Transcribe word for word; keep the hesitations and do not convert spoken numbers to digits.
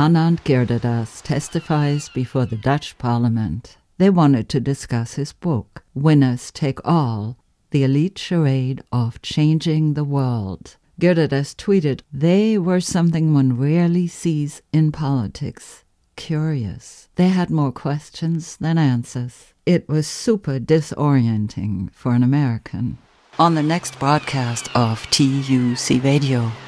Anand Giridharadas testifies before the Dutch Parliament. They wanted to discuss his book, Winners Take All, The Elite Charade of Changing the World. Giridharadas tweeted, "They were something one rarely sees in politics. Curious. They had more questions than answers. It was super disorienting for an American." On the next broadcast of T U C Radio,